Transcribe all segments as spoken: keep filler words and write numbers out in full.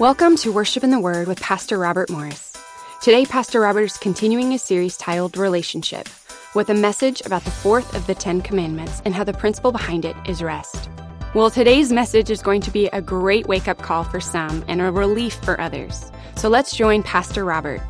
Welcome to Worship in the Word with Pastor Robert Morris. Today, Pastor Robert is continuing a series titled Relationship, with a message about the fourth of the Ten Commandments and how the principle behind it is rest. Well, today's message is going to be a great wake-up call for some and a relief for others. So let's join Pastor Robert.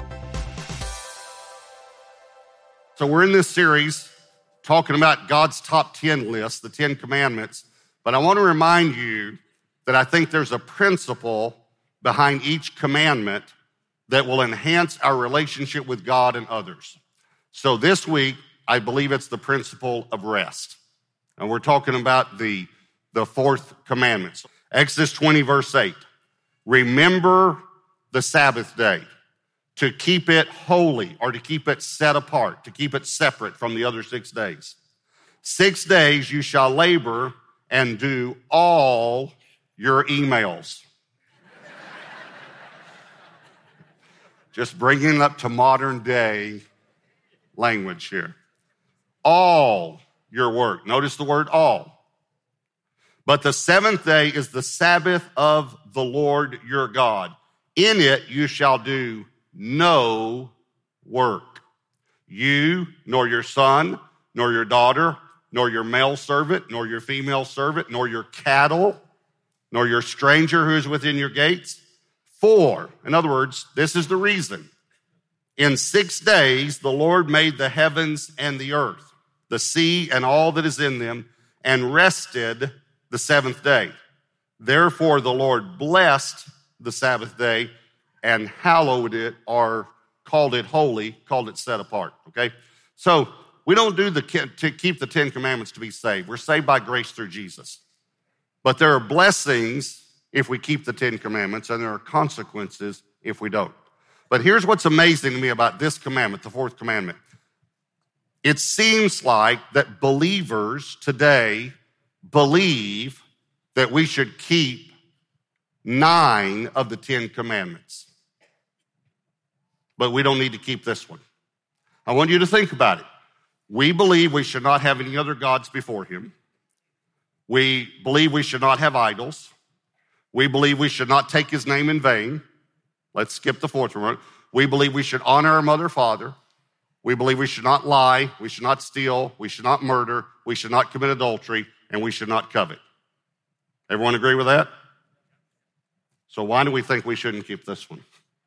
So we're in this series talking about God's top ten list, the Ten Commandments, but I want to remind you that I think there's a principle behind each commandment that will enhance our relationship with God and others. So this week, I believe it's the principle of rest. And we're talking about the, the fourth commandment. Exodus twenty, verse eight. Remember the Sabbath day, to keep it holy, or to keep it set apart, to keep it separate from the other six days. Six days you shall labor and do all your emails. Just bringing it up to modern day language here. All your work. Notice the word all. But the seventh day is the Sabbath of the Lord your God. In it you shall do no work. You, nor your son, nor your daughter, nor your male servant, nor your female servant, nor your cattle, nor your stranger who is within your gates. For, in other words, this is the reason. In six days, the Lord made the heavens and the earth, the sea and all that is in them, and rested the seventh day. Therefore, the Lord blessed the Sabbath day and hallowed it, or called it holy, called it set apart, okay? So we don't do the to keep the Ten Commandments to be saved. We're saved by grace through Jesus. But there are blessings if we keep the Ten Commandments, and there are consequences if we don't. But here's what's amazing to me about this commandment, the fourth commandment. It seems like that believers today believe that we should keep nine of the Ten Commandments. But we don't need to keep this one. I want you to think about it. We believe we should not have any other gods before him. We believe we should not have idols. We believe we should not take his name in vain. Let's skip the fourth one. We believe we should honor our mother and father. We believe we should not lie. We should not steal. We should not murder. We should not commit adultery. And we should not covet. Everyone agree with that? So why do we think we shouldn't keep this one?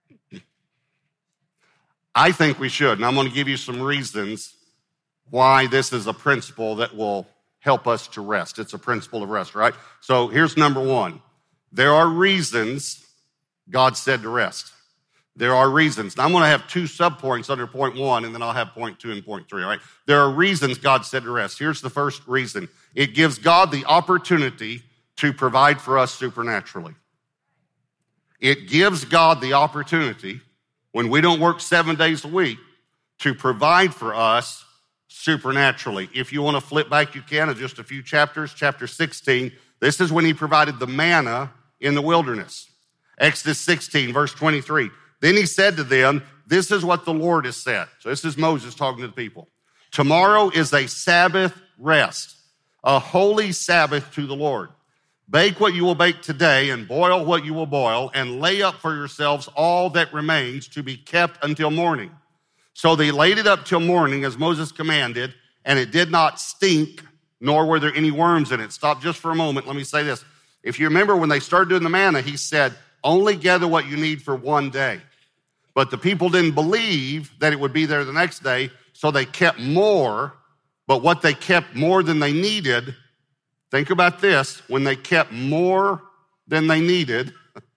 I think we should. And I'm going to give you some reasons why this is a principle that will help us to rest. It's a principle of rest, right? So here's number one. There are reasons God said to rest. There are reasons. Now, I'm going to have two subpoints under point one, and then I'll have point two and point three, all right? There are reasons God said to rest. Here's the first reason. It gives God the opportunity to provide for us supernaturally. It gives God the opportunity, when we don't work seven days a week, to provide for us supernaturally. If you want to flip back, you can, in just a few chapters. Chapter sixteen, this is when he provided the manna in the wilderness. Exodus sixteen, verse twenty-three. Then he said to them, this is what the Lord has said. So this is Moses talking to the people. Tomorrow is a Sabbath rest, a holy Sabbath to the Lord. Bake what you will bake today and boil what you will boil, and lay up for yourselves all that remains to be kept until morning. So they laid it up till morning as Moses commanded, and it did not stink, nor were there any worms in it. Stop just for a moment. Let me say this. If you remember when they started doing the manna, he said, only gather what you need for one day. But the people didn't believe that it would be there the next day, so they kept more. But what they kept more than they needed, think about this, when they kept more than they needed,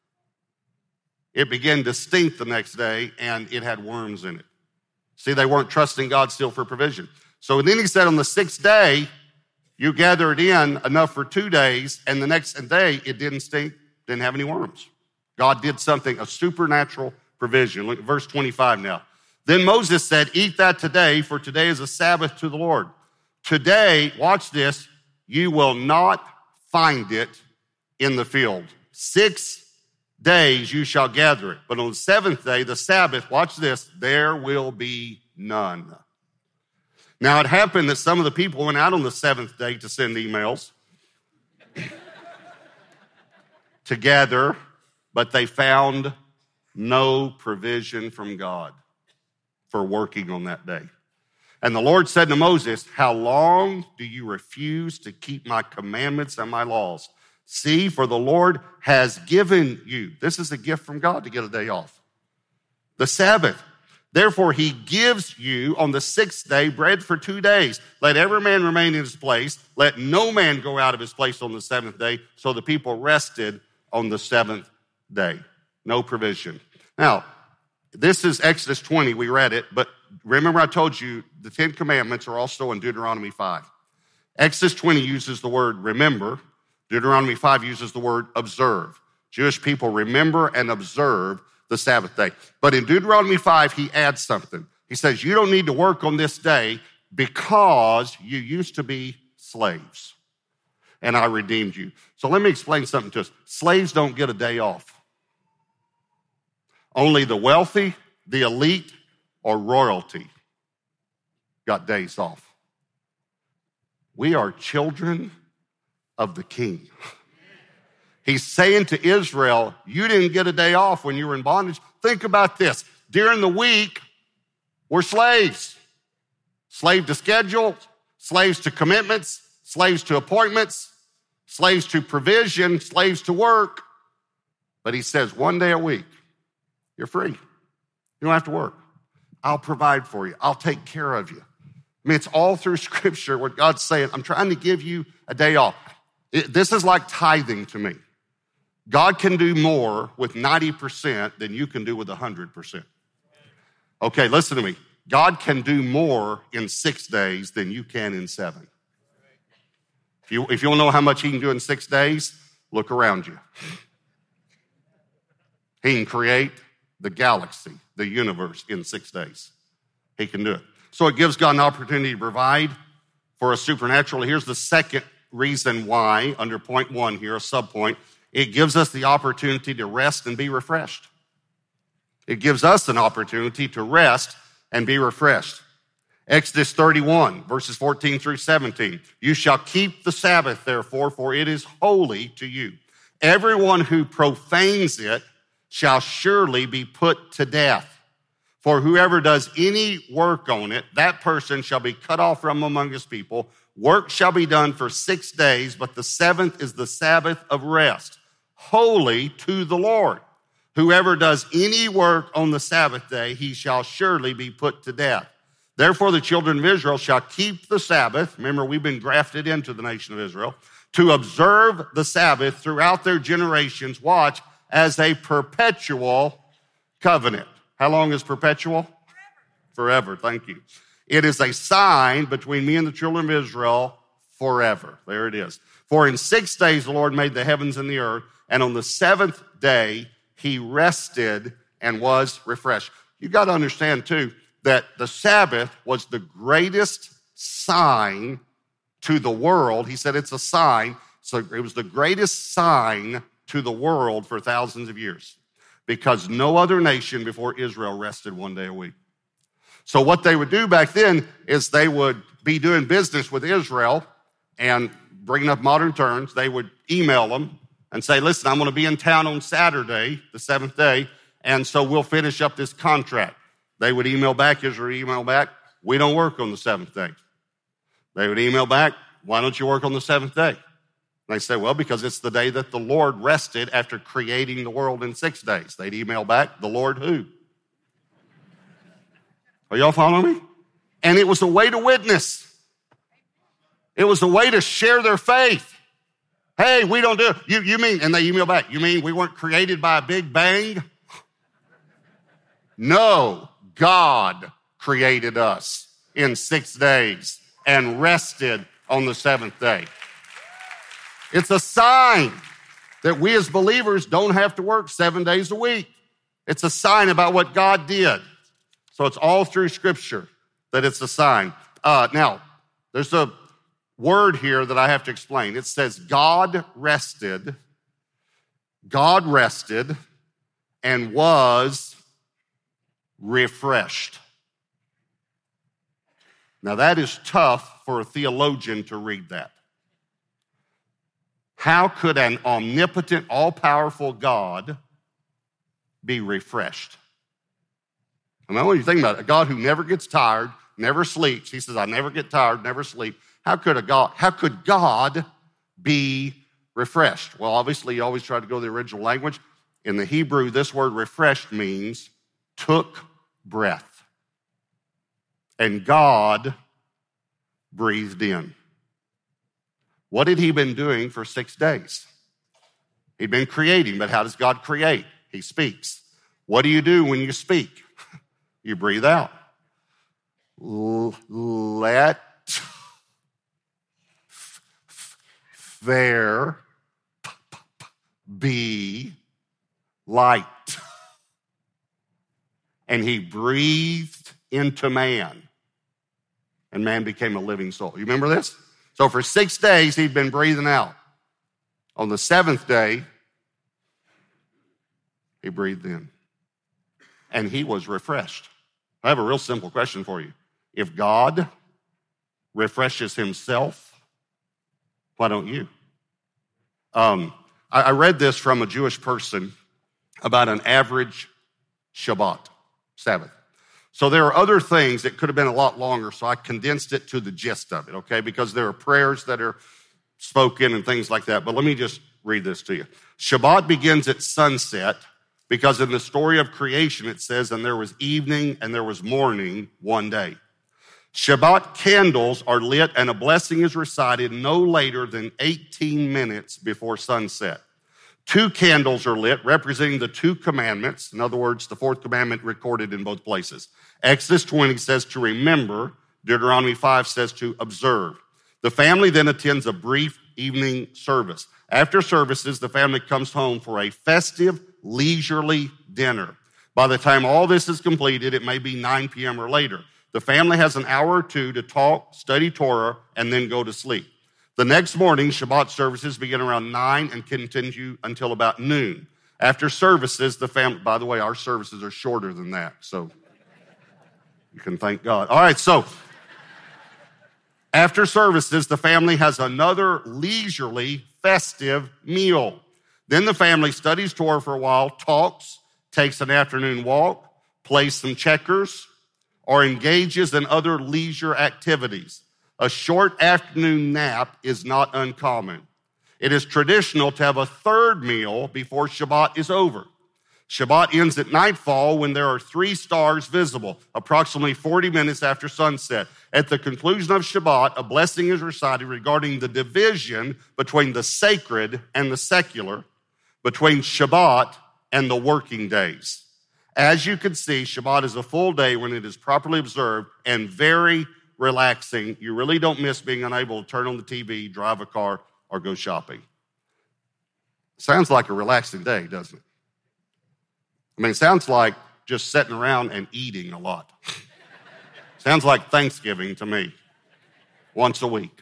it began to stink the next day, and it had worms in it. See, they weren't trusting God still for provision. So then he said, on the sixth day, you gather it in enough for two days, and the next day it didn't stink, didn't have any worms. God did something, a supernatural provision. Look at verse twenty-five now. Then Moses said, eat that today, for today is a Sabbath to the Lord. Today, watch this, you will not find it in the field. Six days you shall gather it, but on the seventh day, the Sabbath, watch this, there will be none. Now, it happened that some of the people went out on the seventh day to send emails, to gather but they found no provision from God for working on that day. And the Lord said to Moses, how long do you refuse to keep my commandments and my laws? See, for the Lord has given you, this is a gift from God to get a day off, the Sabbath. Therefore, he gives you on the sixth day bread for two days. Let every man remain in his place. Let no man go out of his place on the seventh day. So the people rested on the seventh day. No provision. Now, this is Exodus twenty. We read it, but remember I told you the Ten Commandments are also in Deuteronomy five. Exodus twenty uses the word remember. Deuteronomy five uses the word observe. Jewish people remember and observe the Sabbath day. But in Deuteronomy five, he adds something. He says, you don't need to work on this day because you used to be slaves, and I redeemed you. So let me explain something to us. Slaves don't get a day off. Only the wealthy, the elite, or royalty got days off. We are children of the King. He's saying to Israel, you didn't get a day off when you were in bondage. Think about this. During the week, we're slaves. Slave to schedules, slaves to commitments, slaves to appointments, slaves to provision, slaves to work. But he says one day a week, you're free. You don't have to work. I'll provide for you. I'll take care of you. I mean, it's all through Scripture where God's saying, I'm trying to give you a day off. It, this is like tithing to me. God can do more with ninety percent than you can do with one hundred percent. Okay, listen to me. God can do more in six days than you can in seven. If you, if you don't know how much he can do in six days, look around you. He can create the galaxy, the universe in six days. He can do it. So it gives God an opportunity to provide for a supernatural. Here's the second reason why, under point one here, a subpoint. It gives us the opportunity to rest and be refreshed. It gives us an opportunity to rest and be refreshed. Exodus thirty-one, verses fourteen through seventeen. You shall keep the Sabbath, therefore, for it is holy to you. Everyone who profanes it shall surely be put to death. For whoever does any work on it, that person shall be cut off from among his people. Work shall be done for six days, but the seventh is the Sabbath of rest, holy to the Lord. Whoever does any work on the Sabbath day, he shall surely be put to death. Therefore, the children of Israel shall keep the Sabbath. Remember, we've been grafted into the nation of Israel, to observe the Sabbath throughout their generations. Watch, as a perpetual covenant. How long is perpetual? Forever. Forever. Thank you. It is a sign between me and the children of Israel forever. There it is. For in six days the Lord made the heavens and the earth, and on the seventh day he rested and was refreshed. You got to understand too that the Sabbath was the greatest sign to the world. He said it's a sign. So it was the greatest sign to the world for thousands of years, because no other nation before Israel rested one day a week. So what they would do back then is they would be doing business with Israel, and bringing up modern terms, they would email them and say, listen, I'm going to be in town on Saturday, the seventh day, and so we'll finish up this contract. They would email back, Israel email back, we don't work on the seventh day. They would email back, why don't you work on the seventh day? They say, well, because it's the day that the Lord rested after creating the world in six days. They'd email back, the Lord who? Are y'all following me? And it was a way to witness. It was a way to share their faith. Hey, we don't do it. You, you mean, and they email back, you mean we weren't created by a big bang? No, God created us in six days and rested on the seventh day. It's a sign that we as believers don't have to work seven days a week. It's a sign about what God did. So it's all through Scripture that it's a sign. Uh, now, there's a word here that I have to explain. It says God rested, God rested and was refreshed. Now that is tough for a theologian to read that. How could an omnipotent, all-powerful God be refreshed. And I want you to think about it. A God who never gets tired, never sleeps. He says, I never get tired, never sleep. How could a God, how could God be refreshed? Well, obviously, you always try to go to the original language. In the Hebrew, this word refreshed means took breath. And God breathed in. What had he been doing for six days? He'd been creating, but how does God create? He speaks. What do you do when you speak? You breathe out. L- let there be light. And he breathed into man, and man became a living soul. You remember this? So for six days, he'd been breathing out. On the seventh day, he breathed in, and he was refreshed. I have a real simple question for you. If God refreshes himself, why don't you? Um, I, I read this from a Jewish person about an average Shabbat, Sabbath. So there are other things that could have been a lot longer, so I condensed it to the gist of it, okay? Because there are prayers that are spoken and things like that. But let me just read this to you. Shabbat begins at sunset because in the story of creation it says, and there was evening and there was morning one day. Shabbat candles are lit and a blessing is recited no later than eighteen minutes before sunset. Two candles are lit representing the two commandments. In other words, the fourth commandment recorded in both places. Exodus twenty says to remember. Deuteronomy five says to observe. The family then attends a brief evening service. After services, the family comes home for a festive, leisurely dinner. By the time all this is completed, it may be nine p.m. or later. The family has an hour or two to talk, study Torah, and then go to sleep. The next morning, Shabbat services begin around nine and continue until about noon. After services, the family, by the way, our services are shorter than that, so you can thank God. All right, so after services, the family has another leisurely, festive meal. Then the family studies Torah for a while, talks, takes an afternoon walk, plays some checkers, or engages in other leisure activities. A short afternoon nap is not uncommon. It is traditional to have a third meal before Shabbat is over. Shabbat ends at nightfall when there are three stars visible, approximately forty minutes after sunset. At the conclusion of Shabbat, a blessing is recited regarding the division between the sacred and the secular, between Shabbat and the working days. As you can see, Shabbat is a full day when it is properly observed and very relaxing. You really don't miss being unable to turn on the T V, drive a car, or go shopping. Sounds like a relaxing day, doesn't it? I mean, it sounds like just sitting around and eating a lot. Sounds like Thanksgiving to me, once a week.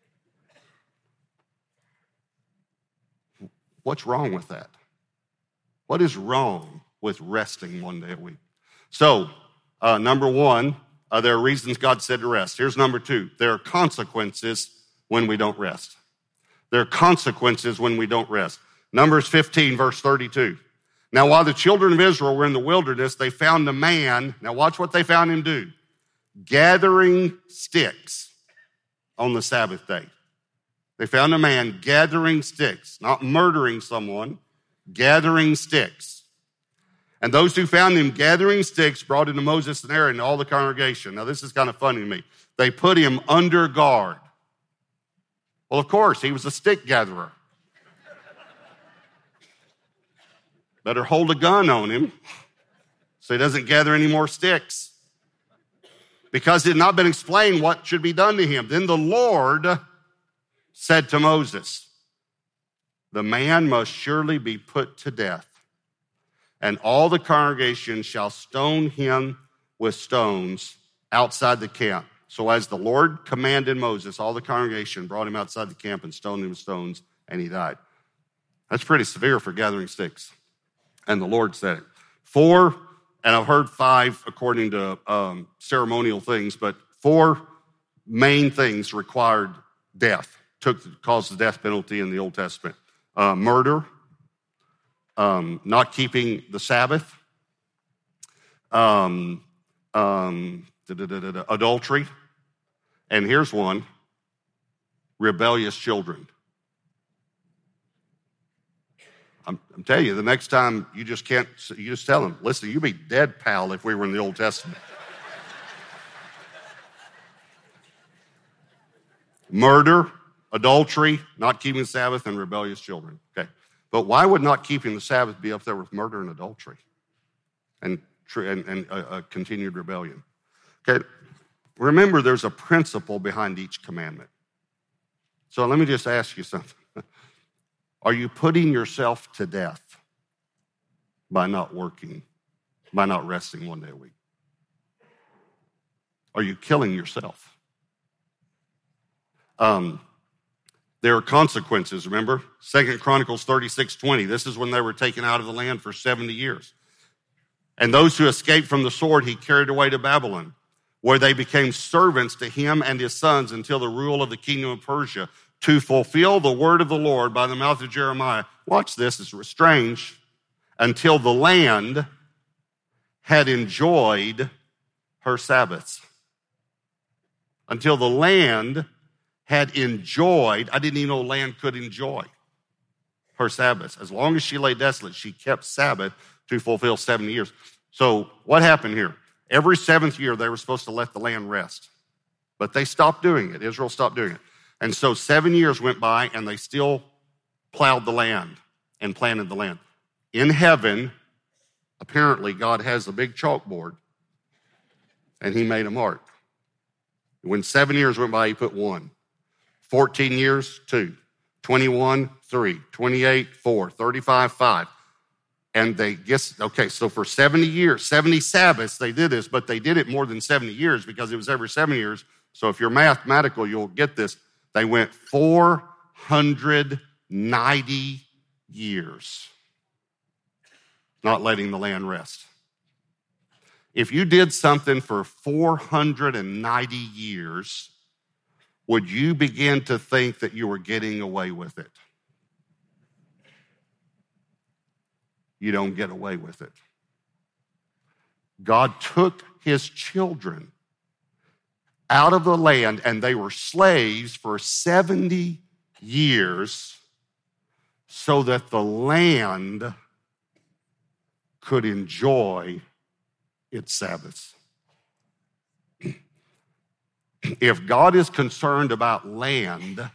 What's wrong with that? What is wrong with resting one day a week? So, uh, number one, uh, there are reasons God said to rest. Here's number two. There are consequences when we don't rest. There are consequences when we don't rest. Numbers fifteen, verse thirty-two. Now, while the children of Israel were in the wilderness, they found a man. Now, watch what they found him do. Gathering sticks on the Sabbath day. They found a man gathering sticks, not murdering someone, gathering sticks. And those who found him gathering sticks brought him to Moses and Aaron and all the congregation. Now, this is kind of funny to me. They put him under guard. Well, of course, he was a stick gatherer. Better hold a gun on him so he doesn't gather any more sticks. Because it had not been explained what should be done to him. Then the Lord said to Moses, the man must surely be put to death, and all the congregation shall stone him with stones outside the camp. So as the Lord commanded Moses, all the congregation brought him outside the camp and stoned him with stones, and he died. That's pretty severe for gathering sticks. And the Lord said it. Four, and I've heard five according to um, ceremonial things, but four main things required death, took caused the death penalty in the Old Testament. Uh, murder, um, not keeping the Sabbath, um, um, da, da, da, da, da, adultery, and here's one, rebellious children. I'm, I'm telling you, the next time you just can't, you just tell them, listen, you'd be dead, pal, if we were in the Old Testament. Murder, adultery, not keeping the Sabbath, and rebellious children. Okay. But why would not keeping the Sabbath be up there with murder and adultery and, and, and a, a continued rebellion? Okay. Remember, there's a principle behind each commandment. So let me just ask you something. Are you putting yourself to death by not working, by not resting one day a week? Are you killing yourself? Um, there are consequences, remember? Second Chronicles thirty-six twenty. This is when they were taken out of the land for seventy years. And those who escaped from the sword he carried away to Babylon, where they became servants to him and his sons until the rule of the kingdom of Persia, to fulfill the word of the Lord by the mouth of Jeremiah. Watch this, it's strange. Until the land had enjoyed her Sabbaths. Until the land had enjoyed, I didn't even know land could enjoy her Sabbaths. As long as she lay desolate, she kept Sabbath to fulfill seventy years. So what happened here? Every seventh year, they were supposed to let the land rest. But they stopped doing it. Israel stopped doing it. And so seven years went by, and they still plowed the land and planted the land. In heaven, apparently, God has a big chalkboard, and he made a mark. When seven years went by, he put one. fourteen years, two. twenty-one, three. twenty-eight, four. thirty-five, five. And they guess, okay, so for seventy years, seventy Sabbaths, they did this, but they did it more than seventy years because it was every seven years. So if you're mathematical, you'll get this. They went four hundred ninety years not letting the land rest. If you did something for four hundred ninety years, would you begin to think that you were getting away with it? You don't get away with it. God took his children out of the land, and they were slaves for seventy years so that the land could enjoy its Sabbaths. If God is concerned about land,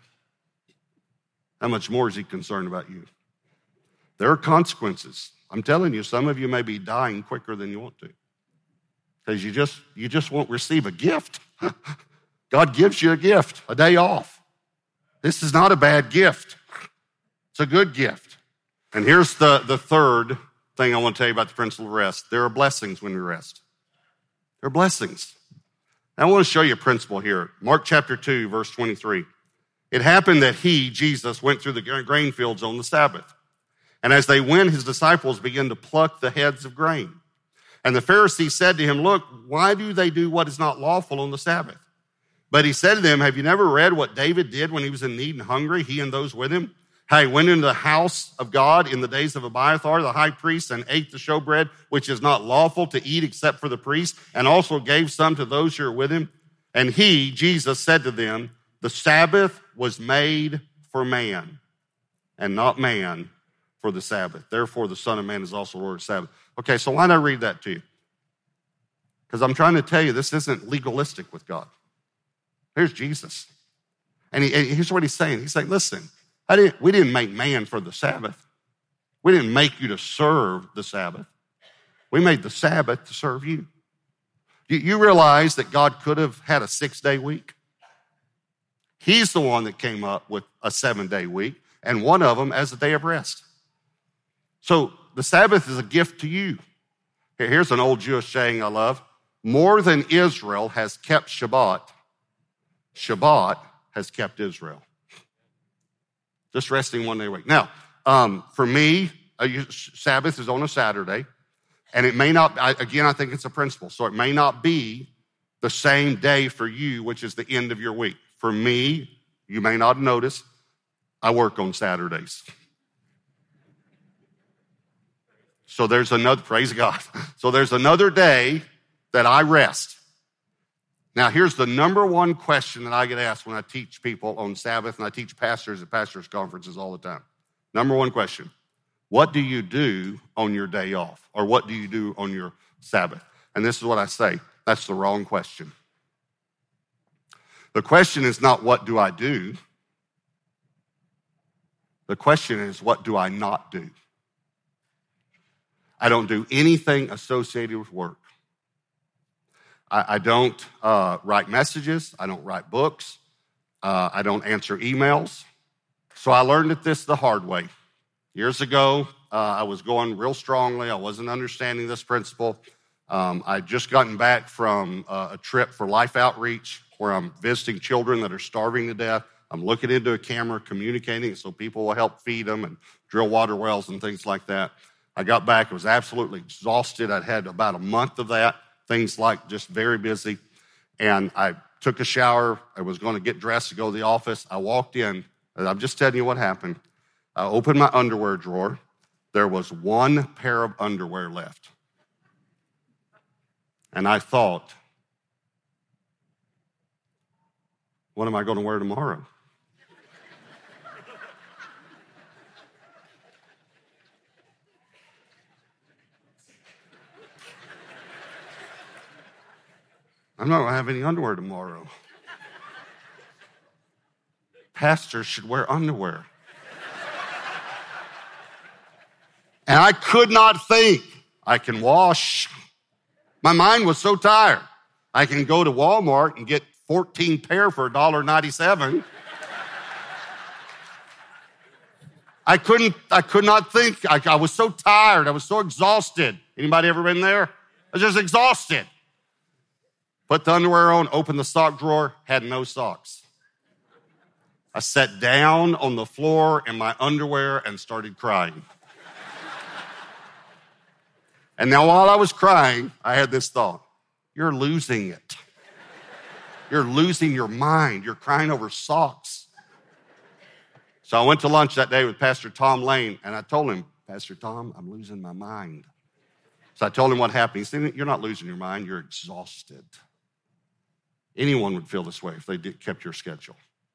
how much more is he concerned about you? There are consequences. I'm telling you, some of you may be dying quicker than you want to because you just, you just won't receive a gift. God gives you a gift, a day off. This is not a bad gift. It's a good gift. And here's the, the third thing I want to tell you about the principle of rest. There are blessings when we rest. There are blessings. I want to show you a principle here. Mark chapter two, verse twenty-three. It happened that he, Jesus, went through the grain fields on the Sabbath. And as they went, his disciples began to pluck the heads of grain. And the Pharisees said to him, look, why do they do what is not lawful on the Sabbath? But he said to them, have you never read what David did when he was in need and hungry, he and those with him? How he went into the house of God in the days of Abiathar, the high priest, and ate the showbread, which is not lawful to eat except for the priest, and also gave some to those who are with him. And he, Jesus, said to them, the Sabbath was made for man, and not man for the Sabbath. Therefore, the Son of Man is also Lord of the Sabbath. Okay, so why not read that to you? Because I'm trying to tell you, this isn't legalistic with God. Here's Jesus. And, he, and here's what he's saying. He's saying, listen, I didn't, we didn't make man for the Sabbath. We didn't make you to serve the Sabbath. We made the Sabbath to serve you. You, you realize that God could have had a six-day week? He's the one that came up with a seven-day week, and one of them as a day of rest. So the Sabbath is a gift to you. Here's an old Jewish saying I love. More than Israel has kept Shabbat, Shabbat has kept Israel. Just resting one day a week. Now, um, for me, a Sabbath is on a Saturday, and it may not, again, I think it's a principle, so it may not be the same day for you, which is the end of your week. For me, you may not notice, I work on Saturdays. So there's another, praise God. So there's another day that I rest. Now, here's the number one question that I get asked when I teach people on Sabbath, and I teach pastors at pastors' conferences all the time. Number one question, what do you do on your day off? Or what do you do on your Sabbath? And this is what I say, that's the wrong question. The question is not, what do I do? The question is, what do I not do? I don't do anything associated with work. I, I don't uh, write messages. I don't write books. Uh, I don't answer emails. So I learned this the hard way. Years ago, uh, I was going real strongly. I wasn't understanding this principle. Um, I'd just gotten back from uh, a trip for Life Outreach where I'm visiting children that are starving to death. I'm looking into a camera, communicating so people will help feed them and drill water wells and things like that. I got back, I was absolutely exhausted. I'd had about a month of that, things like just very busy. And I took a shower. I was going to get dressed to go to the office. I walked in, and I'm just telling you what happened. I opened my underwear drawer. There was one pair of underwear left. And I thought, what am I going to wear tomorrow? I'm not going to have any underwear tomorrow. Pastors should wear underwear. And I could not think. I can wash. My mind was so tired. I can go to Walmart and get fourteen pair for one dollar and ninety-seven cents. I couldn't, I could not think. I, I was so tired. I was so exhausted. Anybody ever been there? I was just exhausted. Put the underwear on, opened the sock drawer, had no socks. I sat down on the floor in my underwear and started crying. And now while I was crying, I had this thought, you're losing it. You're losing your mind. You're crying over socks. So I went to lunch that day with Pastor Tom Lane, and I told him, Pastor Tom, I'm losing my mind. So I told him what happened. He said, you're not losing your mind, you're exhausted. Anyone would feel this way if they did, kept your schedule.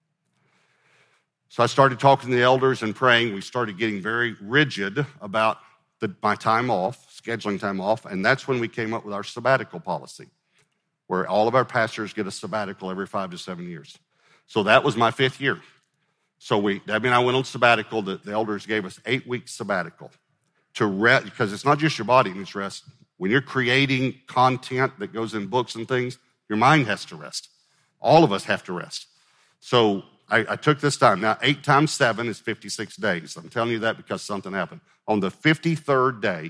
So I started talking to the elders and praying. We started getting very rigid about the, my time off, scheduling time off, and that's when we came up with our sabbatical policy, where all of our pastors get a sabbatical every five to seven years. So that was my fifth year. So we, Debbie and I went on sabbatical. The, the elders gave us eight weeks sabbatical to rest, because it's not just your body needs rest. When you're creating content that goes in books and things, your mind has to rest. All of us have to rest. So I, I took this time. Now, eight times seven is fifty-six days. I'm telling you that because something happened. On the fifty-third day,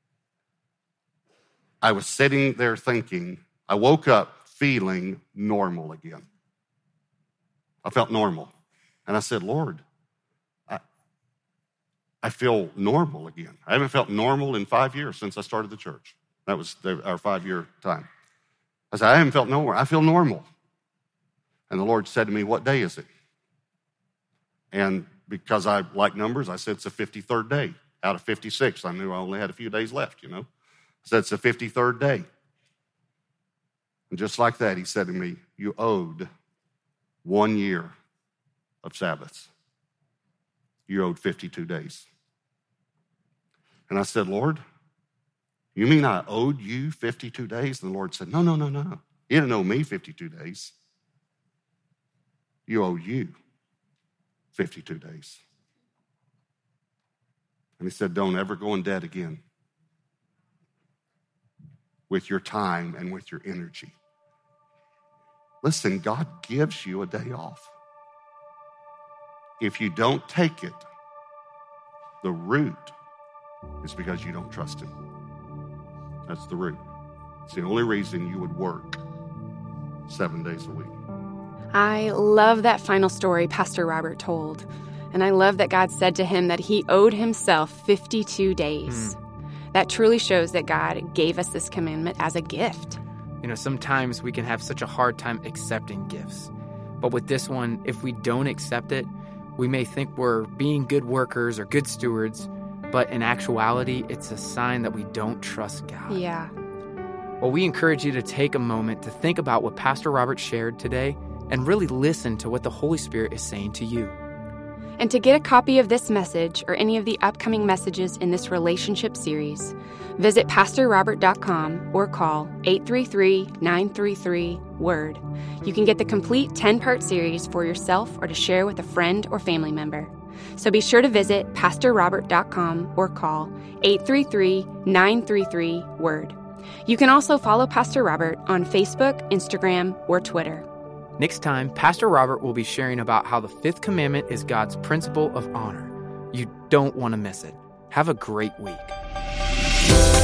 I was sitting there thinking, I woke up feeling normal again. I felt normal. And I said, Lord, I, I feel normal again. I haven't felt normal in five years since I started the church. That was the, our five-year time. I said, I haven't felt nowhere. I feel normal. And the Lord said to me, what day is it? And because I like numbers, I said, it's the fifty-third day. Out of fifty-six, I knew I only had a few days left, you know. I said, it's the fifty-third day. And just like that, he said to me, you owed one year of Sabbaths. You owed fifty-two days. And I said, Lord, you mean I owed you fifty-two days? And the Lord said, no, no, no, no. You didn't owe me fifty-two days. You owe you fifty-two days. And he said, don't ever go in debt again with your time and with your energy. Listen, God gives you a day off. If you don't take it, the root is because you don't trust him. That's the root. It's the only reason you would work seven days a week. I love that final story Pastor Robert told. And I love that God said to him that he owed himself fifty-two days. Mm. That truly shows that God gave us this commandment as a gift. You know, sometimes we can have such a hard time accepting gifts. But with this one, if we don't accept it, we may think we're being good workers or good stewards, but in actuality, it's a sign that we don't trust God. Yeah. Well, we encourage you to take a moment to think about what Pastor Robert shared today and really listen to what the Holy Spirit is saying to you. And to get a copy of this message or any of the upcoming messages in this relationship series, visit pastor robert dot com or call eight three three, nine three three, word. You can get the complete ten-part series for yourself or to share with a friend or family member. So be sure to visit pastor robert dot com or call eight three three, nine three three, word. You can also follow Pastor Robert on Facebook, Instagram, or Twitter. Next time, Pastor Robert will be sharing about how the fifth commandment is God's principle of honor. You don't want to miss it. Have a great week.